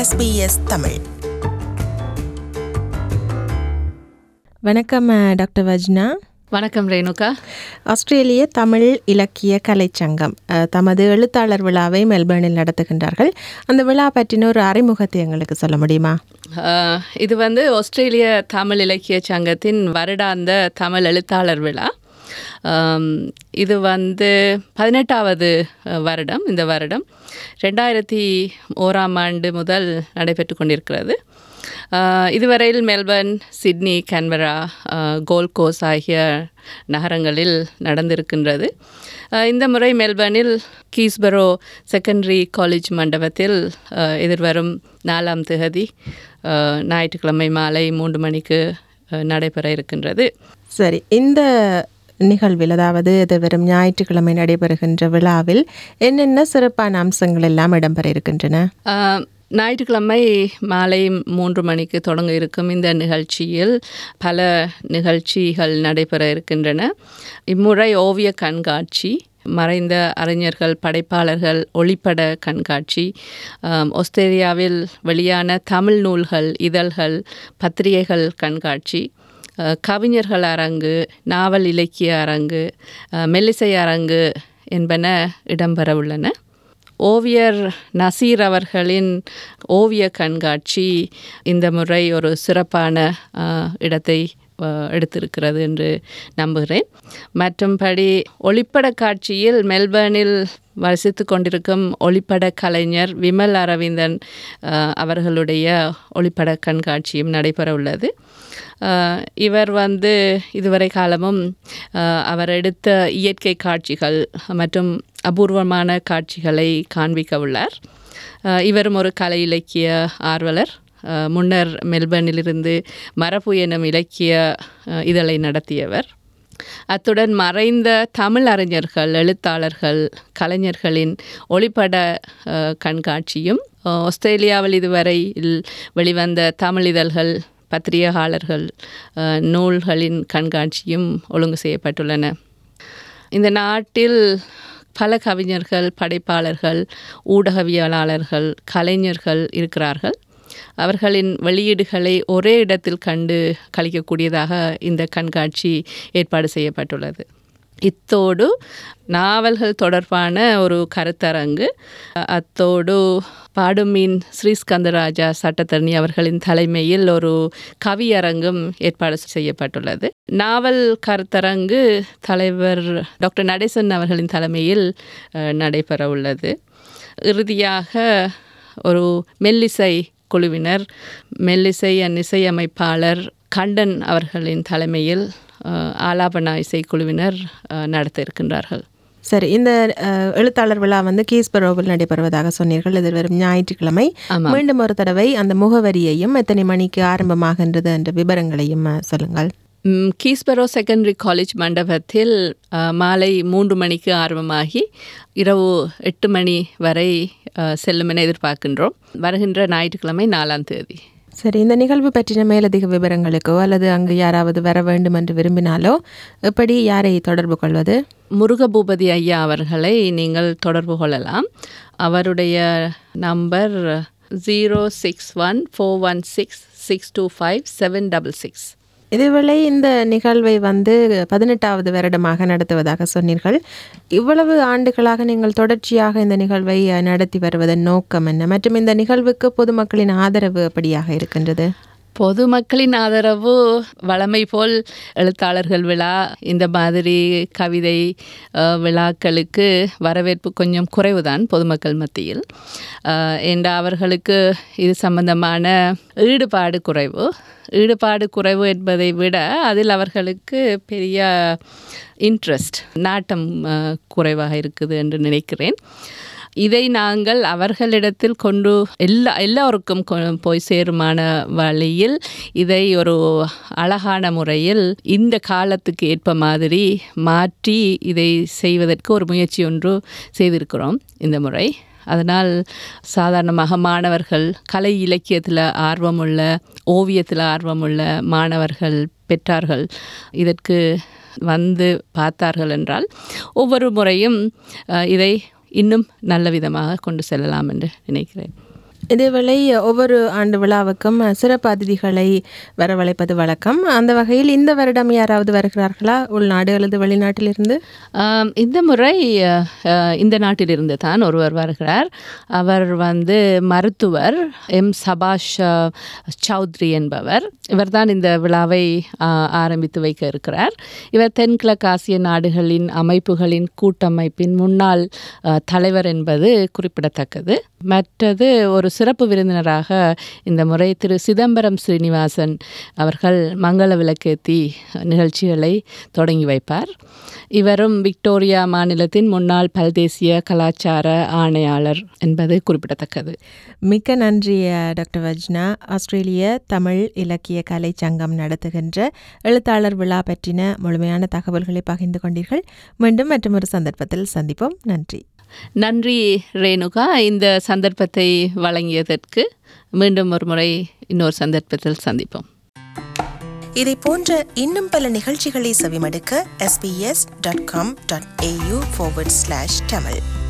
SBS Tamil. வணக்கம் doctor வஜ்னா. வணக்கம் ரேணுகா. ஆஸ்திரேலிய தமிழ் இலக்கிய கலைச்சங்கம் தமது எழுத்தாளர் விழாவை மெல்பர்னில் நடத்துகின்றார்கள். அந்த விழா பற்றின ஒரு அறிமுகத்தை எங்களுக்கு சொல்ல முடியுமா? இது ஆஸ்திரேலிய தமிழ் இலக்கிய சங்கத்தின் வருடாந்த தமிழ் எழுத்தாளர் விழா. இது 18வது வருடம். இந்த வருடம் 2001ஆம் ஆண்டு முதல் நடைபெற்று கொண்டிருக்கிறது. இதுவரையில் Melbourne, Sydney, Canberra, Gold Coast ஆகிய நகரங்களில் நடந்திருக்கின்றது. இந்த முறை மெல்பர்னில் கீஸ்பரோ செகண்டரி காலேஜ் மண்டபத்தில் எதிர்வரும் 4ஆம் தேதி ஞாயிற்றுக்கிழமை மாலை 3 மணிக்கு நடைபெற இருக்கின்றது. சரி, இந்த நிகழ்வில், அதாவது எதிர்வரும் ஞாயிற்றுக்கிழமை நடைபெறுகின்ற விழாவில் என்னென்ன சிறப்பான அம்சங்கள் எல்லாம் இடம்பெற இருக்கின்றன? ஞாயிற்றுக்கிழமை மாலை 3 மணிக்கு தொடங்க இருக்கும் இந்த நிகழ்ச்சியில் பல நிகழ்ச்சிகள் நடைபெற இருக்கின்றன. இம்முறை ஓவிய கண்காட்சி, மறைந்த அறிஞர்கள், படைப்பாளர்கள் ஒளிப்பட கண்காட்சி, ஆஸ்திரேலியாவில் வெளியான தமிழ் நூல்கள், இதழ்கள், பத்திரிகைகள் கண்காட்சி, கவிஞர்கள் அரங்கு, நாவல் இலக்கிய அரங்கு, மெல்லிசை அரங்கு என்பன இடம்பெற உள்ளன. ஓவியர் நசீர் அவர்களின் ஓவிய கண்காட்சி இந்த முறை ஒரு சிறப்பான இடத்தை எடுத்திருக்கிறது என்று நம்புகிறேன். மற்றும்படி ஒளிப்பட காட்சியில் மெல்பர்னில் வசித்து கொண்டிருக்கும் ஒளிப்பட கலைஞர் விமல் அரவிந்தன் அவர்களுடைய ஒளிப்பட கண்காட்சியும் நடைபெற உள்ளது. இவர் இதுவரை காலமும் அவர் எடுத்த இயற்கை காட்சிகள் மற்றும் அபூர்வமான காட்சிகளை காண்பிக்க உள்ளார். இவரும் ஒரு கலை இலக்கிய ஆர்வலர். முன்னர் மெல்பர்னிலிருந்து மரபு எனும் இலக்கிய இதழை நடத்தியவர். அத்துடன் மறைந்த தமிழ் அறிஞர்கள், எழுத்தாளர்கள், கலைஞர்களின் ஒளிப்பட கண்காட்சியும், ஆஸ்திரேலியாவில் இதுவரை வெளிவந்த தமிழ் இதழ்கள், பத்திரிகையாளர்கள், நூல்களின் கண்காட்சியும் ஒழுங்கு செய்யப்பட்டுள்ளன. இந்த நாட்டில் பல கவிஞர்கள், படைப்பாளர்கள், ஊடகவியலாளர்கள், கலைஞர்கள் இருக்கிறார்கள். அவர்களின் வெளியீடுகளை ஒரே இடத்தில் கண்டு கழிக்கக்கூடியதாக இந்த கண்காட்சி ஏற்பாடு செய்யப்பட்டுள்ளது. இத்தோடு நாவல்கள் தொடர்பான ஒரு கருத்தரங்கு, அத்தோடு பாடுமீன் ஸ்ரீஸ்கந்தராஜா சட்டத்தரணி அவர்களின் தலைமையில் ஒரு கவியரங்கும் ஏற்பாடு செய்யப்பட்டுள்ளது. நாவல் கருத்தரங்கு தலைவர் டாக்டர் நடேசன் அவர்களின் தலைமையில் நடைபெற உள்ளது. இறுதியாக ஒரு மெல்லிசை குழுவினர், மெல்லிசை இசையமைப்பாளர் கண்டன் அவர்களின் தலைமையில் ஆலாபனா இசைக்குழுவினர் நடத்த இருக்கின்றார்கள். சரி, இந்த எழுத்தாளர் விழா கீஸ்பரோவில் நடைபெறுவதாக சொன்னீர்கள். இது வரும் ஞாயிற்றுக்கிழமை. மீண்டும் ஒரு தடவை அந்த முகவரியையும் எத்தனை மணிக்கு ஆரம்பமாகின்றது என்ற விவரங்களையும் சொல்லுங்கள். கீஸ்பரோ செகண்டரி காலேஜ் மண்டபத்தில் மாலை 3 மணிக்கு ஆரம்பமாகி இரவு 8 மணி வரை செல்லும் என எதிர்பார்க்கின்றோம். வருகின்ற ஞாயிற்றுக்கிழமை 4ஆம் தேதி. சரி, இந்த நிகழ்வு பற்றின மேலதிக விவரங்களுக்கோ அல்லது அங்கு யாராவது வர வேண்டும் என்று விரும்பினாலோ எப்படி, யாரை தொடர்பு கொள்வது? முருகபூபதி ஐயா அவர்களை நீங்கள் தொடர்பு கொள்ளலாம். அவருடைய நம்பர் 061416625 இதேவேளை இந்த நிகழ்வை 18வது வருடமாக நடத்துவதாக சொன்னீர்கள். இவ்வளவு ஆண்டுகளாக நீங்கள் தொடர்ச்சியாக இந்த நிகழ்வை நடத்தி வருவதன் நோக்கம் என்ன, மற்றும் இந்த நிகழ்வுக்கு பொதுமக்களின் ஆதரவு எப்படியாக இருக்கின்றது? பொதுமக்களின் ஆதரவு வழமை போல் எழுத்தாளர்கள் விழா, இந்த மாதிரி கவிதை விழாக்களுக்கு வரவேற்பு கொஞ்சம் குறைவுதான் பொதுமக்கள் மத்தியில். என்ற அவர்களுக்கு இது சம்பந்தமான ஈடுபாடு குறைவு என்பதை விட அதில் அவர்களுக்கு பெரிய இன்ட்ரெஸ்ட், நாட்டம் குறைவாக இருக்குது என்று நினைக்கிறேன். இதை நாங்கள் அவர்களிடத்தில் கொண்டு எல்லோருக்கும் போய் சேருமான வழியில் இதை ஒரு அழகான முறையில் இந்த காலத்துக்கு ஏற்ப மாதிரி மாற்றி இதை செய்வதற்கு ஒரு முயற்சி ஒன்று செய்திருக்கிறோம் இந்த முறை. அதனால் சாதாரணமாக மாணவர்கள், கலை இலக்கியத்தில் ஆர்வமுள்ள, ஓவியத்தில் ஆர்வமுள்ள மாணவர்கள், பெற்றார்கள் இதற்கு பார்த்தார்கள் என்றால் ஒவ்வொரு முறையும் இதை இன்னும் நல்ல விதமாக கொண்டு செல்லலாம் என்று நினைக்கிறேன். இதேவேளை ஒவ்வொரு ஆண்டு விழாவுக்கும் சிறப்பு அதிதிகளை வரவழைப்பது வழக்கம். அந்த வகையில் இந்த வருடம் யாராவது வருகிறார்களா, உள்நாடு அல்லது வெளிநாட்டிலிருந்து? இந்த முறை இந்த நாட்டிலிருந்து தான் ஒருவர் வருகிறார். அவர் மருத்துவர் சபாஷ் சௌத்ரி என்பவர். இவர்தான் இந்த விழாவை ஆரம்பித்து வைக்க இருக்கிறார். இவர் தென்கிழக்கு ஆசிய நாடுகளின் அமைப்புகளின் கூட்டமைப்பின் முன்னாள் தலைவர் என்பது குறிப்பிடத்தக்கது. மற்றது ஒரு சிறப்பு விருந்தினராக இந்த முறை திரு சிதம்பரம் ஸ்ரீனிவாசன் அவர்கள் மங்கள விளக்கேத்தி நிகழ்ச்சிகளை தொடங்கி வைப்பார். இவரும் விக்டோரியா மாநிலத்தின் முன்னாள் பல்தேசிய கலாச்சார ஆணையாளர் என்பது குறிப்பிடத்தக்கது. மிக்க நன்றி டாக்டர் வஜ்னா. ஆஸ்திரேலிய தமிழ் இலக்கிய கலை சங்கம் நடத்துகின்ற எழுத்தாளர் விழா பற்றின முழுமையான தகவல்களை பகிர்ந்து கொண்டீர்கள். மீண்டும் மற்றொரு சந்தர்ப்பத்தில் சந்திப்போம். நன்றி. நன்றி ரேணுகா, இந்த சந்தர்ப்பத்தை வழங்கியதற்கு. மீண்டும் ஒரு முறை இன்னொரு சந்தர்ப்பத்தில் சந்திப்போம். இதை போன்ற இன்னும் பல நிகழ்ச்சிகளை செவிமடுக்க sbs.com.au/tamil